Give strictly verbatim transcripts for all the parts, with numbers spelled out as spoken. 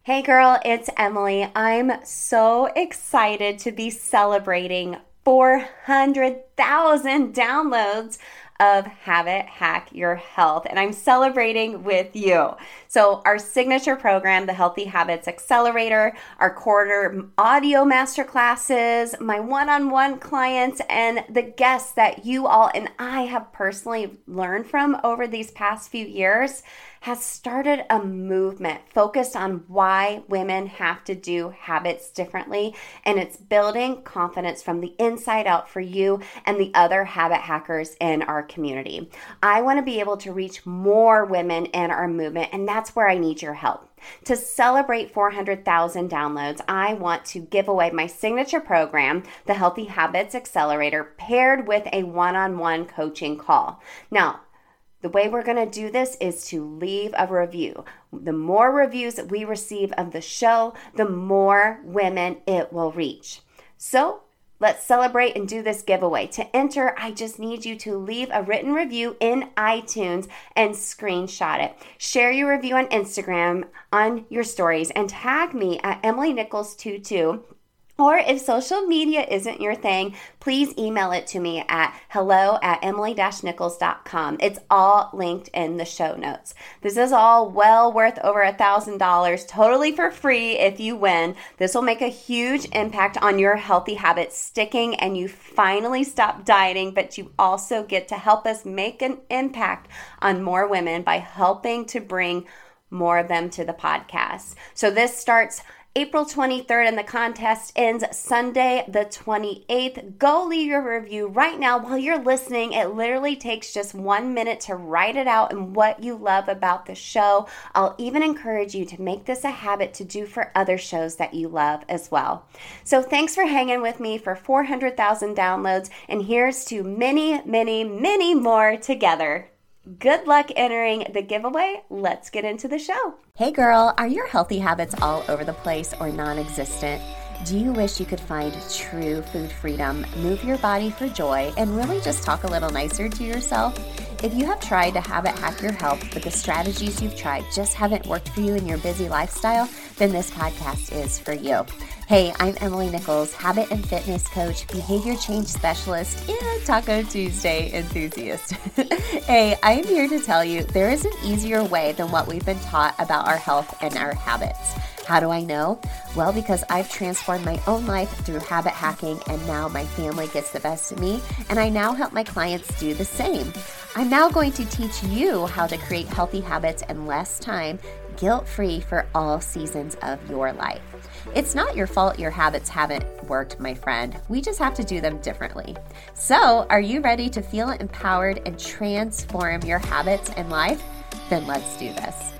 Hey girl, it's Emily. I'm so excited to be celebrating four hundred thousand downloads of Habit Hack Your Health, and I'm celebrating with you. So our signature program, the Healthy Habits Accelerator, our quarter audio masterclasses, my one-on-one clients, and the guests that you all and I have personally learned from over these past few years has started a movement focused on why women have to do habits differently, and it's building confidence from the inside out for you and the other habit hackers in our community. I want to be able to reach more women in our movement, and that's where I need your help. To celebrate four hundred thousand downloads, I want to give away my signature program, the Healthy Habits Accelerator, paired with a one-on-one coaching call. Now, the way we're going to do this is to leave a review. The more reviews that we receive of the show, the more women it will reach. So let's celebrate and do this giveaway. To enter, I just need you to leave a written review in iTunes and screenshot it. Share your review on Instagram on your stories and tag me at Emily Nichols twenty-two. Or if social media isn't your thing, please email it to me at hello at emily dash nichols dot com. It's all linked in the show notes. This is all well worth over a thousand dollars, totally for free if you win. This will make a huge impact on your healthy habits sticking and you finally stop dieting, but you also get to help us make an impact on more women by helping to bring more of them to the podcast. So this starts April twenty-third, and the contest ends Sunday the twenty-eighth. Go leave your review right now while you're listening. It literally takes just one minute to write it out and what you love about the show. I'll even encourage you to make this a habit to do for other shows that you love as well. So thanks for hanging with me for four hundred thousand downloads, and here's to many, many, many more together. Good luck entering the giveaway. Let's get into the show. Hey girl, are your healthy habits all over the place or non-existent? Do you wish you could find true food freedom, move your body for joy, and really just talk a little nicer to yourself? If you have tried to habit hack your health, but the strategies you've tried just haven't worked for you in your busy lifestyle, then this podcast is for you. Hey, I'm Emily Nichols, habit and fitness coach, behavior change specialist, and Taco Tuesday enthusiast. Hey, I'm here to tell you there is an easier way than what we've been taught about our health and our habits. How do I know? Well, because I've transformed my own life through habit hacking, and now my family gets the best of me, and I now help my clients do the same. I'm now going to teach you how to create healthy habits in less time, guilt-free for all seasons of your life. It's not your fault your habits haven't worked, my friend. We just have to do them differently. So, are you ready to feel empowered and transform your habits and life? Then let's do this.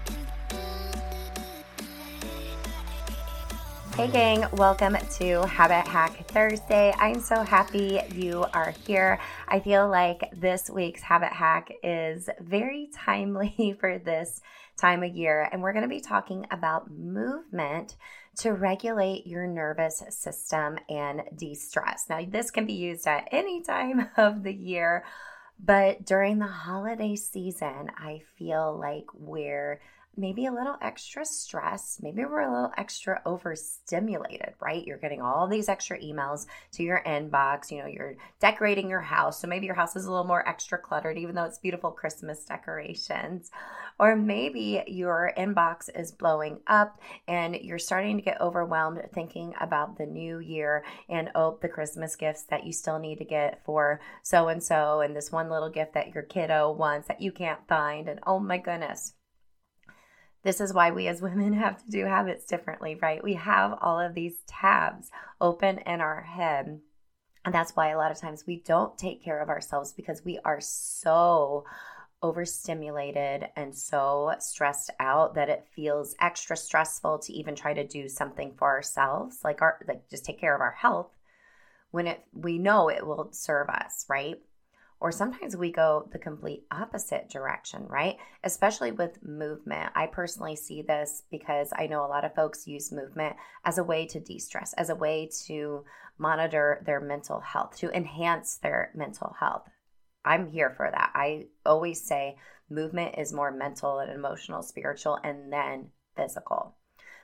Hey gang, welcome to Habit Hack Thursday. I'm so happy you are here. I feel like this week's Habit Hack is very timely for this time of year, and we're going to be talking about movement to regulate your nervous system and de-stress. Now, this can be used at any time of the year, but during the holiday season, I feel like we're maybe a little extra stressed. Maybe we're a little extra overstimulated, right? You're getting all these extra emails to your inbox. You know, you're decorating your house. So maybe your house is a little more extra cluttered, even though it's beautiful Christmas decorations. Or maybe your inbox is blowing up and you're starting to get overwhelmed thinking about the new year and, oh, the Christmas gifts that you still need to get for so-and-so and this one little gift that your kiddo wants that you can't find. And oh my goodness. This is why we as women have to do habits differently, right? We have all of these tabs open in our head. And that's why a lot of times we don't take care of ourselves because we are so overstimulated and so stressed out that it feels extra stressful to even try to do something for ourselves, like our like just take care of our health when it we know it will serve us, right? Or sometimes we go the complete opposite direction, right? Especially with movement. I personally see this because I know a lot of folks use movement as a way to de-stress, as a way to monitor their mental health, to enhance their mental health. I'm here for that. I always say movement is more mental and emotional, spiritual, and then physical.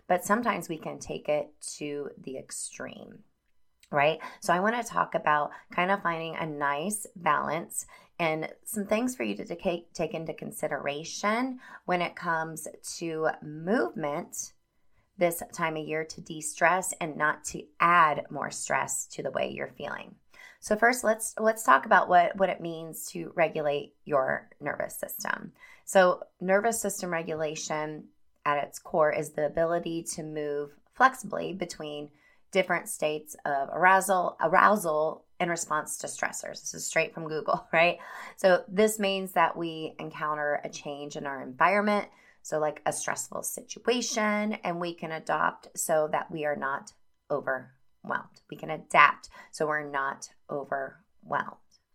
but sometimes we can take it to the extreme, right? So I want to talk about kind of finding a nice balance and some things for you to take, take into consideration when it comes to movement this time of year to de-stress and not to add more stress to the way you're feeling. So first, let's let's talk about what, what it means to regulate your nervous system. So nervous system regulation at its core is the ability to move flexibly between different states of arousal, arousal in response to stressors. This is straight from Google, right? So this means that we encounter a change in our environment, so like a stressful situation, and we can adopt so that we are not overwhelmed. We can adapt so we're not overwhelmed.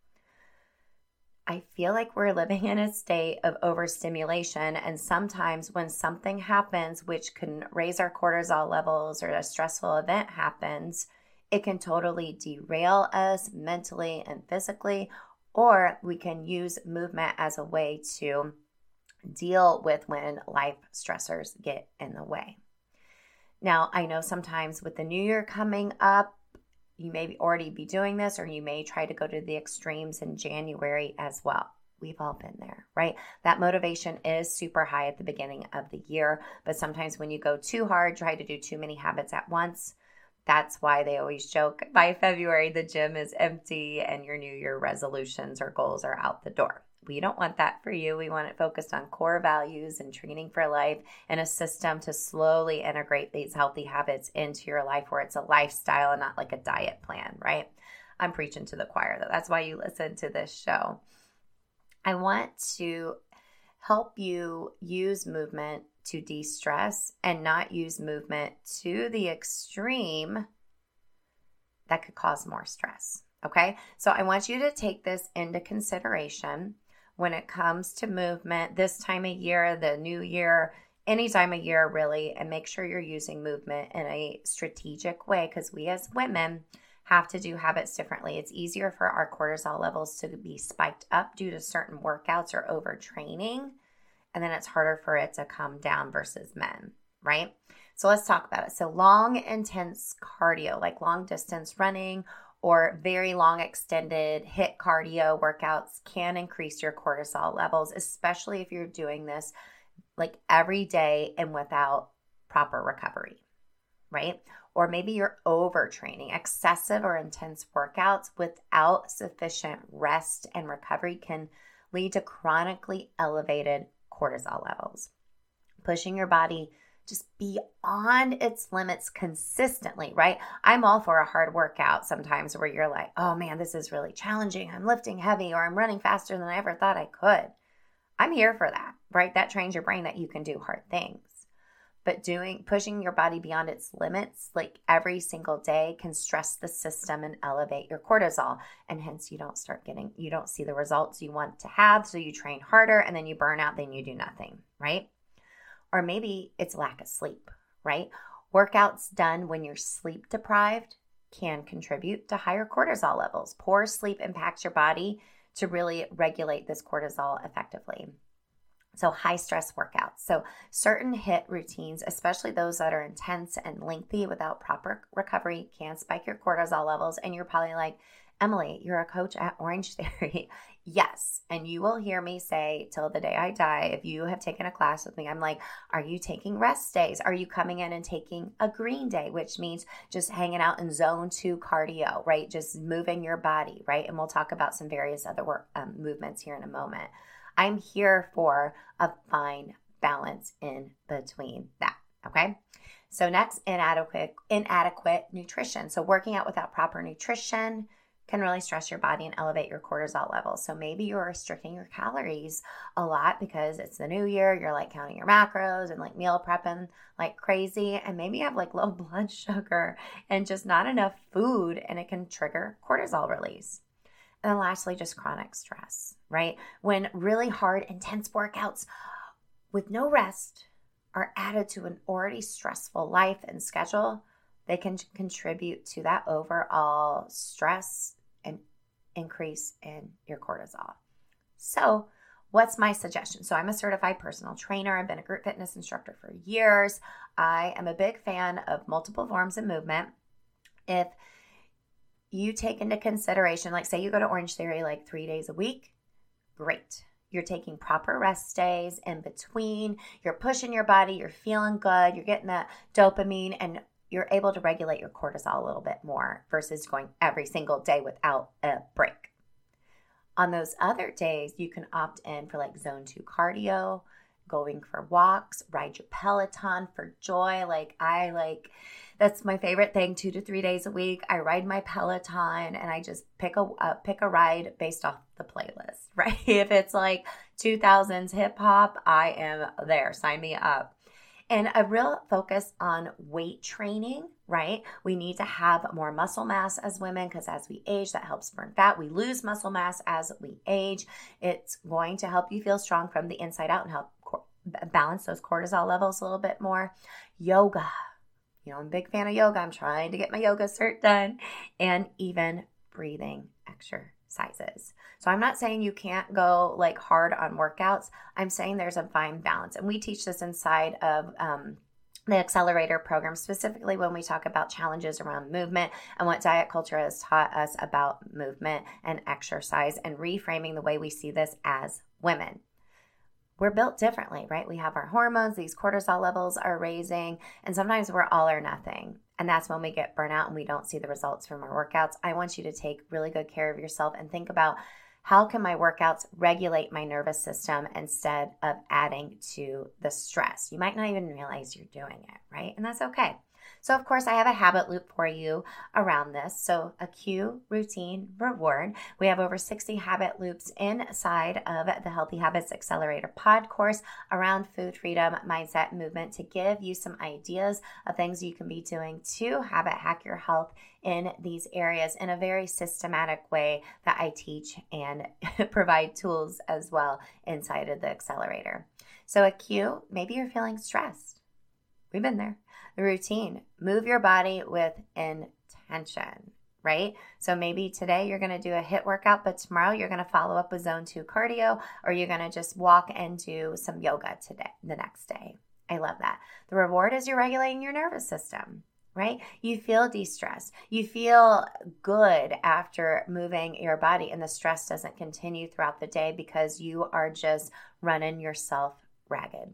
I feel like we're living in a state of overstimulation, and sometimes when something happens which can raise our cortisol levels or a stressful event happens, it can totally derail us mentally and physically, or we can use movement as a way to deal with when life stressors get in the way. Now, I know sometimes with the new year coming up, you may already be doing this, or you may try to go to the extremes in January as well. We've all been there, right? That motivation is super high at the beginning of the year, but sometimes when you go too hard, try to do too many habits at once, that's why they always joke, by February, the gym is empty and your New Year resolutions or goals are out the door. We don't want that for you. We want it focused on core values and training for life and a system to slowly integrate these healthy habits into your life where it's a lifestyle and not like a diet plan, right? I'm preaching to the choir though. That's why you listen to this show. I want to help you use movement to de-stress and not use movement to the extreme that could cause more stress, okay? So I want you to take this into consideration when it comes to movement this time of year, the new year, any time of year really, and make sure you're using movement in a strategic way because we as women have to do habits differently. It's easier for our cortisol levels to be spiked up due to certain workouts or overtraining, and then it's harder for it to come down versus men, right? So let's talk about it. So long, intense cardio, like long distance running or very long extended HIIT cardio workouts can increase your cortisol levels, especially if you're doing this like every day and without proper recovery, right? Or maybe you're overtraining. Excessive or intense workouts without sufficient rest and recovery can lead to chronically elevated cortisol levels. Pushing your body just beyond its limits consistently, right? I'm all for a hard workout sometimes where you're like, oh man, this is really challenging. I'm lifting heavy or I'm running faster than I ever thought I could. I'm here for that, right? That trains your brain that you can do hard things. But doing, pushing your body beyond its limits, like every single day can stress the system and elevate your cortisol. And hence you don't start getting, you don't see the results you want to have. So you train harder and then you burn out, then you do nothing, right? Or maybe it's lack of sleep, right? Workouts done when you're sleep deprived can contribute to higher cortisol levels. Poor sleep impacts your body to really regulate this cortisol effectively. So high stress workouts. So certain HIIT routines, especially those that are intense and lengthy without proper recovery, can spike your cortisol levels. And you're probably like, Emily, you're a coach at Orange Theory. Yes. And you will hear me say till the day I die, if you have taken a class with me, I'm like, are you taking rest days? Are you coming in and taking a green day, which means just hanging out in zone two cardio, right? Just moving your body, right? And we'll talk about some various other work, um, movements here in a moment. I'm here for a fine balance in between that, okay? So next, inadequate, inadequate nutrition. So working out without proper nutrition can really stress your body and elevate your cortisol levels. So maybe you're restricting your calories a lot because it's the new year. You're like counting your macros and like meal prepping like crazy. And maybe you have like low blood sugar and just not enough food, and it can trigger cortisol release. And then lastly, just chronic stress, right? When really hard, intense workouts with no rest are added to an already stressful life and schedule, they can contribute to that overall stress and increase in your cortisol. So what's my suggestion? So I'm a certified personal trainer. I've been a group fitness instructor for years. I am a big fan of multiple forms of movement. If you take into consideration, like say you go to Orange Theory like three days a week, great. You're taking proper rest days in between. You're pushing your body. You're feeling good. You're getting that dopamine, and you're able to regulate your cortisol a little bit more versus going every single day without a break. On those other days, you can opt in for like zone two cardio, going for walks, ride your Peloton for joy. Like I like, that's my favorite thing, two to three days a week. I ride my Peloton and I just pick a uh, pick a ride based off the playlist, right? If it's like two thousands hip hop, I am there. Sign me up. And a real focus on weight training, right? We need to have more muscle mass as women because as we age, that helps burn fat. We lose muscle mass as we age. It's going to help you feel strong from the inside out and help cor- balance those cortisol levels a little bit more. Yoga. You know, I'm a big fan of yoga. I'm trying to get my yoga cert done. And even breathing exercises. So I'm not saying you can't go like hard on workouts. I'm saying there's a fine balance. And we teach this inside of um, the Accelerator program, specifically when we talk about challenges around movement and what diet culture has taught us about movement and exercise and reframing the way we see this as women. We're built differently, right? We have our hormones, these cortisol levels are raising, and sometimes we're all or nothing. And that's when we get burnout and we don't see the results from our workouts. I want you to take really good care of yourself and think about how can my workouts regulate my nervous system instead of adding to the stress. You might not even realize you're doing it, right? And that's okay. So of course I have a habit loop for you around this. So a cue, routine, reward. We have over sixty habit loops inside of the Healthy Habits Accelerator pod course around food freedom, mindset, movement to give you some ideas of things you can be doing to habit hack your health in these areas in a very systematic way that I teach and provide tools as well inside of the accelerator. So a cue, maybe you're feeling stressed. We've been there. The routine, move your body with intention, right? So maybe today you're going to do a HIIT workout, but tomorrow you're going to follow up with zone two cardio, or you're going to just walk and do some yoga today, the next day. I love that. The reward is you're regulating your nervous system, right? You feel de-stressed. You feel good after moving your body, and the stress doesn't continue throughout the day because you are just running yourself ragged.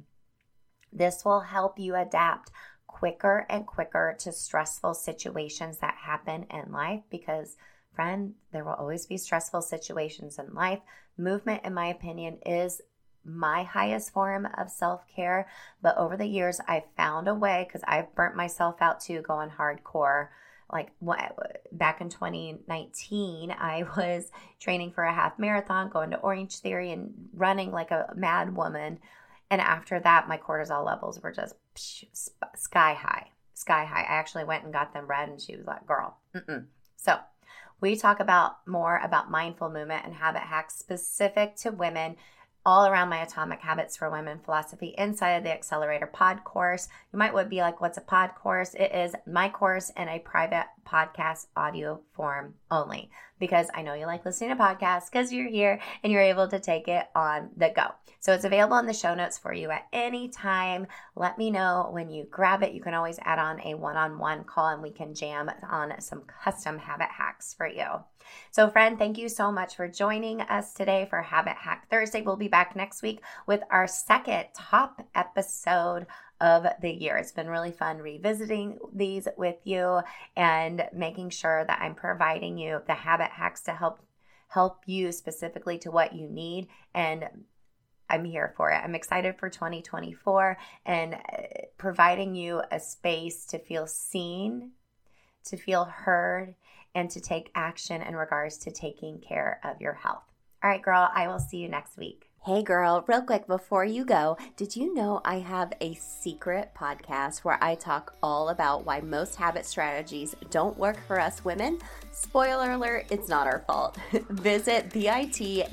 This will help you adapt quicker and quicker to stressful situations that happen in life because, friend, there will always be stressful situations in life. Movement, in my opinion, is my highest form of self-care. But over the years, I've found a way because I've burnt myself out too going hardcore. Like back in twenty nineteen, I was training for a half marathon, going to Orange Theory and running like a mad woman. And after that, my cortisol levels were just psh, sky high, sky high. I actually went and got them read, and she was like, girl. Mm-mm. So we talk about more about mindful movement and habit hacks specific to women all around my Atomic Habits for Women philosophy inside of the Accelerator pod course. You might would be like, what's a pod course? It is my course in a private podcast audio form only, because I know you like listening to podcasts because you're here and you're able to take it on the go. So it's available in the show notes for you at any time. Let me know when you grab it. You can always add on a one-on-one call and we can jam on some custom habit hacks for you. So friend, thank you so much for joining us today for Habit Hack Thursday. We'll be back next week with our second top episode of the year. It's been really fun revisiting these with you and making sure that I'm providing you the habit hacks to help help you specifically to what you need, and I'm here for it. I'm excited for twenty twenty-four and providing you a space to feel seen, to feel heard, and to take action in regards to taking care of your health. All right, girl, I will see you next week. Hey girl, real quick before you go, did you know I have a secret podcast where I talk all about why most habit strategies don't work for us women? Spoiler alert, it's not our fault. Visit bit.ly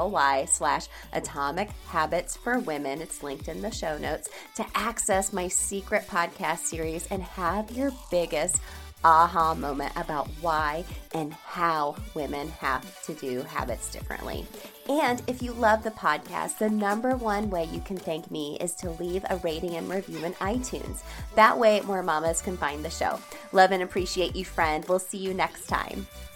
slash atomic habits for women. It's linked in the show notes to access my secret podcast series and have your biggest aha moment about why and how women have to do habits differently. And if you love the podcast, the number one way you can thank me is to leave a rating and review in iTunes. That way, more mamas can find the show. Love and appreciate you, friend. We'll see you next time.